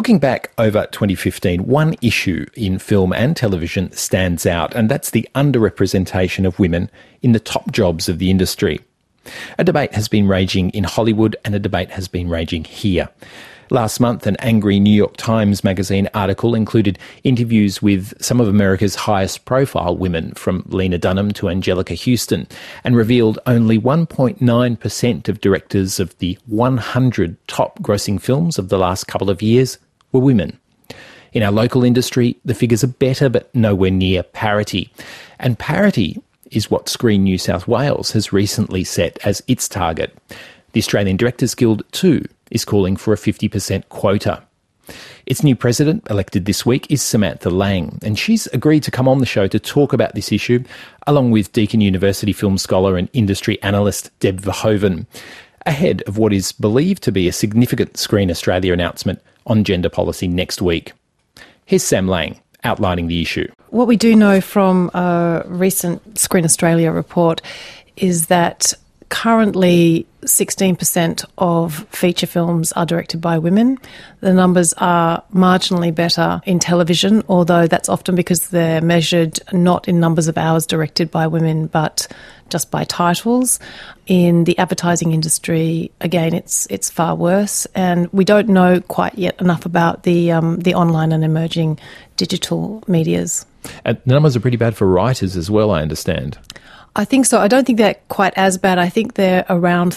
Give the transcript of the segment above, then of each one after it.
Looking back over 2015, one issue in film and television stands out, and that's the underrepresentation of women in the top jobs of the industry. A debate has been raging in Hollywood, and a debate has been raging here. Last month, an angry New York Times magazine article included interviews with some of America's highest profile women, from Lena Dunham to Angelica Houston, and revealed only 1.9% of directors of the 100 top grossing films of the last couple of years were women. In our local industry, the figures are better, but nowhere near parity. And parity is what Screen New South Wales has recently set as its target. The Australian Directors Guild, too, is calling for a 50% quota. Its new president, elected this week, is Samantha Lang, and she's agreed to come on the show to talk about this issue, along with Deakin University film scholar and industry analyst Deb Verhoeven, ahead of what is believed to be a significant Screen Australia announcement on gender policy next week. Here's Sam Lang outlining the issue. What we do know from a recent Screen Australia report is that currently 16% of feature films are directed by women. The numbers are marginally better in television, although that's often because they're measured not in numbers of hours directed by women, but just by titles. In the advertising industry, again, it's far worse, and we don't know quite yet enough about the online and emerging digital medias. And the numbers are pretty bad for writers as well, I understand. I think so. I don't think they're quite as bad. I think they're around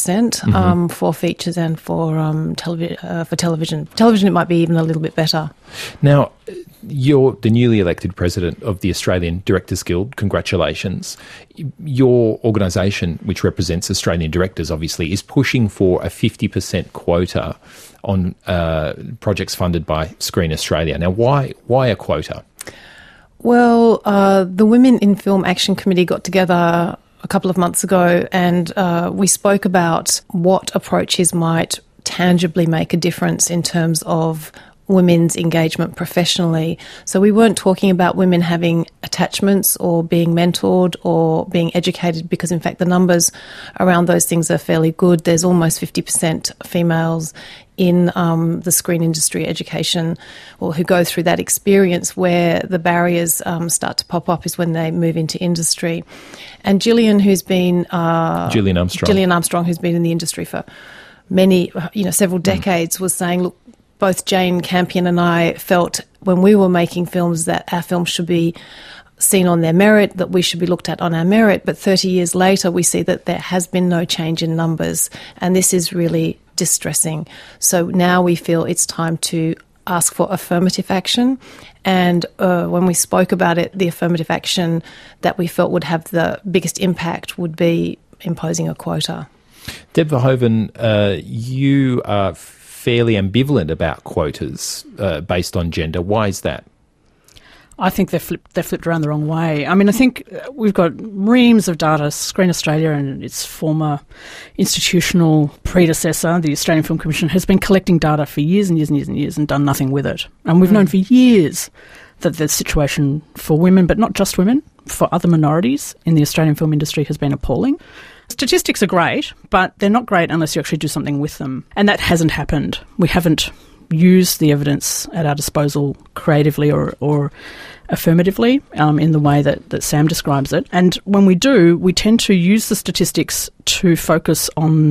30% for features and for television. Television, it might be even a little bit better. Now, you're the newly elected president of the Australian Directors Guild. Congratulations. Your organisation, which represents Australian directors, obviously, is pushing for a 50% quota on projects funded by Screen Australia. Now, why a quota? Well, the Women in Film Action Committee got together a couple of months ago, and we spoke about what approaches might tangibly make a difference in terms of women's engagement professionally. So we weren't talking about women having attachments or being mentored or being educated, because in fact the numbers around those things are fairly good. There's almost 50% females in the screen industry education, or who go through that experience. Where the barriers start to pop up is when they move into industry. And Gillian Armstrong, who's been in the industry for many, several decades, was saying, look, both Jane Campion and I felt when we were making films that our films should be seen on their merit, that we should be looked at on our merit. But 30 years later, we see that there has been no change in numbers, and this is really distressing. So now we feel it's time to ask for affirmative action. And when we spoke about it, the affirmative action that we felt would have the biggest impact would be imposing a quota. Deb Verhoeven, you are fairly ambivalent about quotas based on gender. Why is that? I think they're flipped around the wrong way. I mean, I think we've got reams of data. Screen Australia and its former institutional predecessor, the Australian Film Commission, has been collecting data for years and years and years and years and done nothing with it. And we've known for years that the situation for women, but not just women, for other minorities in the Australian film industry has been appalling. Statistics are great, but they're not great unless you actually do something with them. And that hasn't happened. We haven't used the evidence at our disposal creatively or affirmatively in the way that Sam describes it. And when we do, we tend to use the statistics to focus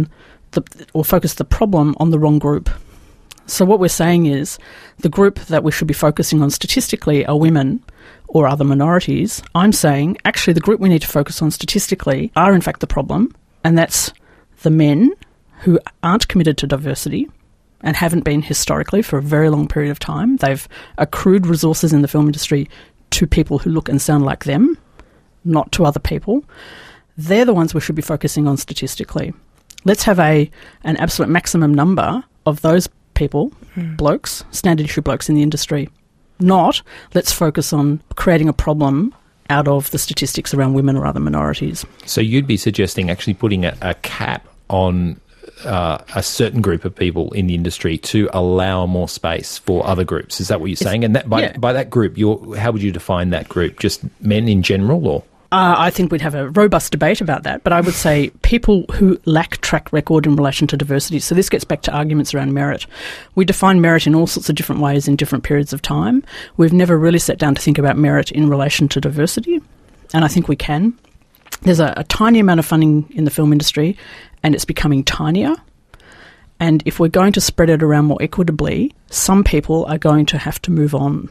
the problem on the wrong group. So what we're saying is the group that we should be focusing on statistically are women or other minorities. I'm saying actually the group we need to focus on statistically are in fact the problem, and that's the men who aren't committed to diversity and haven't been historically for a very long period of time. They've accrued resources in the film industry to people who look and sound like them, not to other people. They're the ones we should be focusing on statistically. Let's have an absolute maximum number of those people, blokes, standard issue blokes in the industry. Not let's focus on creating a problem out of the statistics around women or other minorities. So you'd be suggesting actually putting a cap on a certain group of people in the industry to allow more space for other groups. Is that what you're saying? And that by that group, how would you define that group? Just men in general, or? I think we'd have a robust debate about that, but I would say people who lack track record in relation to diversity. So this gets back to arguments around merit. We define merit in all sorts of different ways in different periods of time. We've never really sat down to think about merit in relation to diversity, and I think we can. There's a tiny amount of funding in the film industry, and it's becoming tinier. And if we're going to spread it around more equitably, some people are going to have to move on.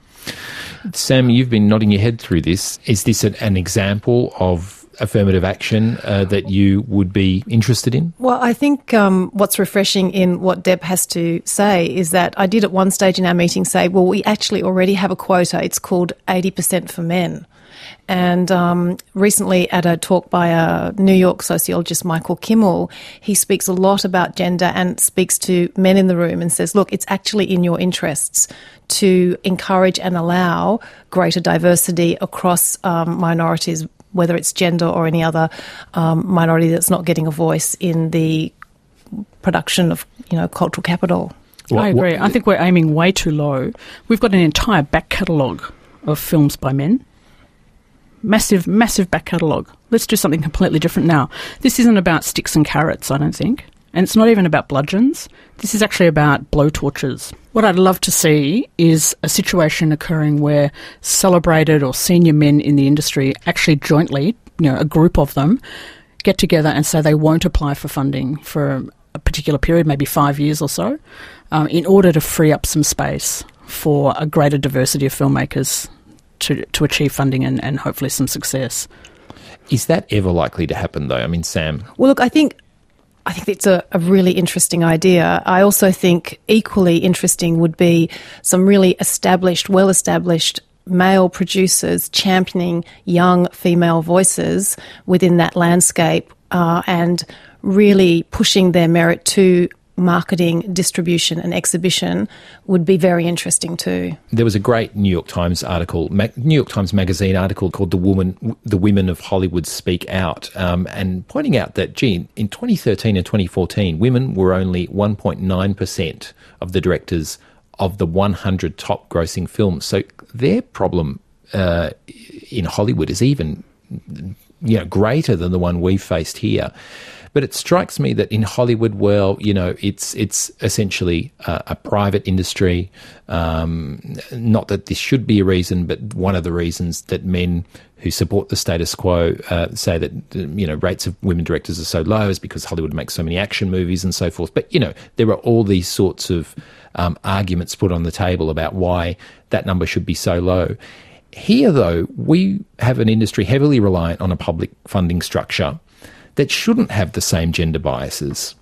Sam, you've been nodding your head through this. Is this an example of affirmative action that you would be interested in? Well, I think what's refreshing in what Deb has to say is that I did at one stage in our meeting say, well, we actually already have a quota. It's called 80% for men. And recently at a talk by a New York sociologist, Michael Kimmel, he speaks a lot about gender and speaks to men in the room and says, look, it's actually in your interests to encourage and allow greater diversity across minorities, whether it's gender or any other minority that's not getting a voice in the production of, cultural capital. I agree. I think we're aiming way too low. We've got an entire back catalogue of films by men. Massive, massive back catalogue. Let's do something completely different now. This isn't about sticks and carrots, I don't think. And it's not even about bludgeons. This is actually about blowtorches. What I'd love to see is a situation occurring where celebrated or senior men in the industry actually jointly, a group of them, get together and say they won't apply for funding for a particular period, maybe 5 years or so, in order to free up some space for a greater diversity of filmmakers to achieve funding and hopefully some success. Is that ever likely to happen, though? I mean, Sam? Well, look, I think it's a really interesting idea. I also think equally interesting would be some really well-established male producers championing young female voices within that landscape and really pushing their merit to marketing, distribution and exhibition would be very interesting too. There was a great New York Times Magazine article called The Women of Hollywood Speak Out, and pointing out that, in 2013 and 2014, women were only 1.9% of the directors of the 100 top grossing films. So their problem in Hollywood is even greater than the one we've faced here. But it strikes me that in Hollywood, it's essentially a private industry. Not that this should be a reason, but one of the reasons that men who support the status quo say that rates of women directors are so low is because Hollywood makes so many action movies and so forth. But there are all these sorts of arguments put on the table about why that number should be so low. Here, though, we have an industry heavily reliant on a public funding structure that shouldn't have the same gender biases.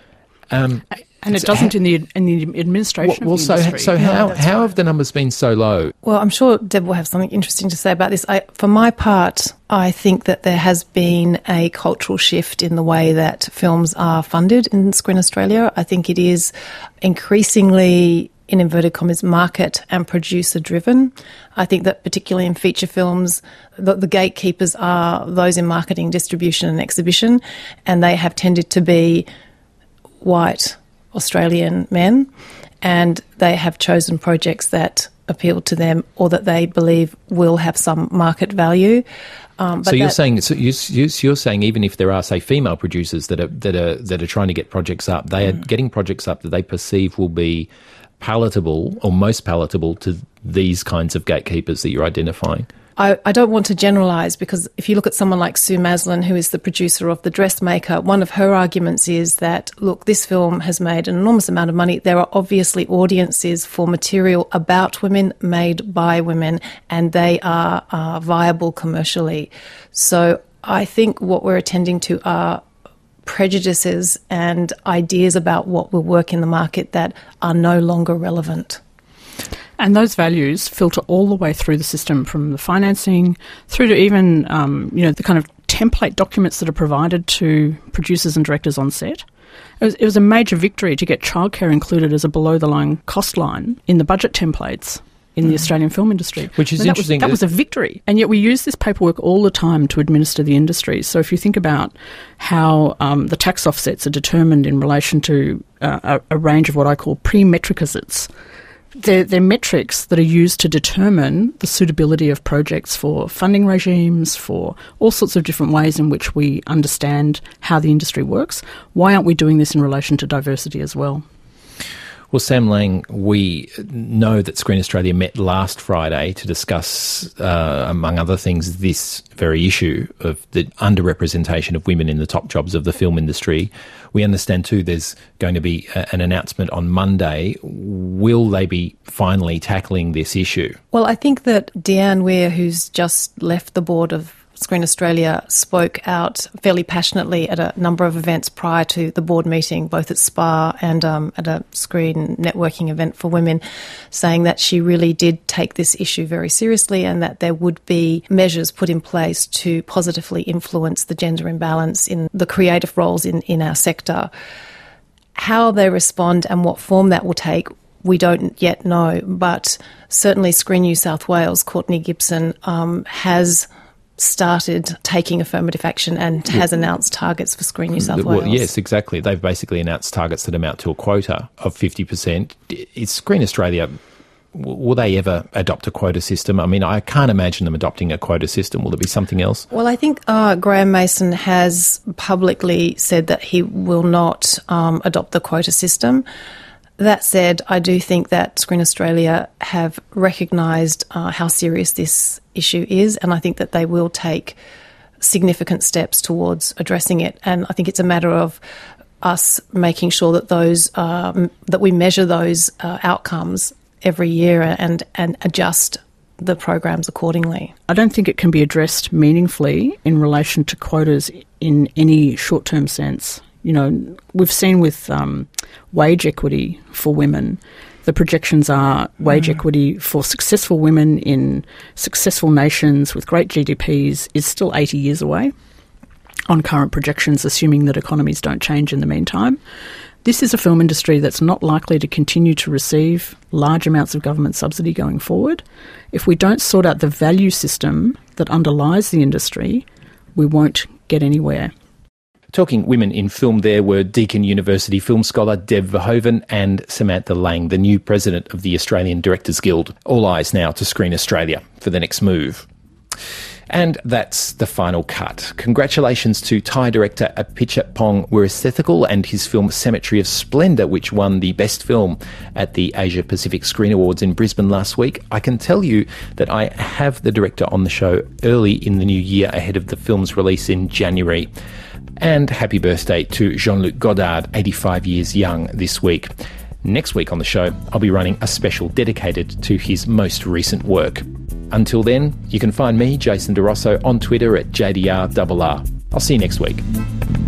And it doesn't in the administration of the industry. So how have the numbers been so low? Well, I'm sure Deb will have something interesting to say about this. For my part, I think that there has been a cultural shift in the way that films are funded in Screen Australia. I think it is increasingly, in inverted commas, market and producer driven. I think that particularly in feature films, the gatekeepers are those in marketing, distribution and exhibition, and they have tended to be white Australian men, and they have chosen projects that appeal to them or that they believe will have some market value. So you're saying even if there are, say, female producers that are trying to get projects up, they are getting projects up that they perceive will be palatable or most palatable to these kinds of gatekeepers that you're identifying? I don't want to generalise, because if you look at someone like Sue Maslin, who is the producer of The Dressmaker, one of her arguments is that, look, this film has made an enormous amount of money. There are obviously audiences for material about women made by women, and they are viable commercially. So I think what we're attending to are prejudices and ideas about what will work in the market that are no longer relevant. And those values filter all the way through the system, from the financing through to even, the kind of template documents that are provided to producers and directors on set. It was a major victory to get childcare included as a below-the-line cost line in the budget templates in the Australian film industry. Which is interesting. That was a victory. And yet we use this paperwork all the time to administer the industry. So if you think about how the tax offsets are determined in relation to a range of what I call pre-metricasits, They're metrics that are used to determine the suitability of projects for funding regimes, for all sorts of different ways in which we understand how the industry works. Why aren't we doing this in relation to diversity as well? Well, Sam Lang, we know that Screen Australia met last Friday to discuss, among other things, this very issue of the underrepresentation of women in the top jobs of the film industry. We understand too there's going to be an announcement on Monday. Will they be finally tackling this issue? Well, I think that Deanne Weir, who's just left the board of Screen Australia, spoke out fairly passionately at a number of events prior to the board meeting, both at SPA and at a screen networking event for women, saying that she really did take this issue very seriously and that there would be measures put in place to positively influence the gender imbalance in the creative roles in our sector. How they respond and what form that will take, we don't yet know, but certainly Screen New South Wales, Courtney Gibson, has started taking affirmative action and has announced targets for Screen New South Wales. Well, yes, exactly. They've basically announced targets that amount to a quota of 50%. Is Screen Australia, will they ever adopt a quota system? I mean, I can't imagine them adopting a quota system. Will there be something else? Well, I think Graham Mason has publicly said that he will not adopt the quota system. That said, I do think that Screen Australia have recognised how serious this issue is, and I think that they will take significant steps towards addressing it. And I think it's a matter of us making sure that that we measure those outcomes every year and adjust the programs accordingly. I don't think it can be addressed meaningfully in relation to quotas in any short-term sense. You know, we've seen with wage equity for women, the projections are wage equity for successful women in successful nations with great GDPs is still 80 years away on current projections, assuming that economies don't change in the meantime. This is a film industry that's not likely to continue to receive large amounts of government subsidy going forward. If we don't sort out the value system that underlies the industry, we won't get anywhere. Talking women in film there were Deakin University film scholar Deb Verhoeven and Samantha Lang, the new president of the Australian Directors Guild. All eyes now to Screen Australia for the next move. And that's the final cut. Congratulations to Thai director Apichatpong Weerasethakul and his film Cemetery of Splendour, which won the Best Film at the Asia Pacific Screen Awards in Brisbane last week. I can tell you that I have the director on the show early in the new year ahead of the film's release in January. And happy birthday to Jean-Luc Godard, 85 years young this week. Next week on the show, I'll be running a special dedicated to his most recent work. Until then, you can find me, Jason DeRosso, on Twitter at JDRRR. I'll see you next week.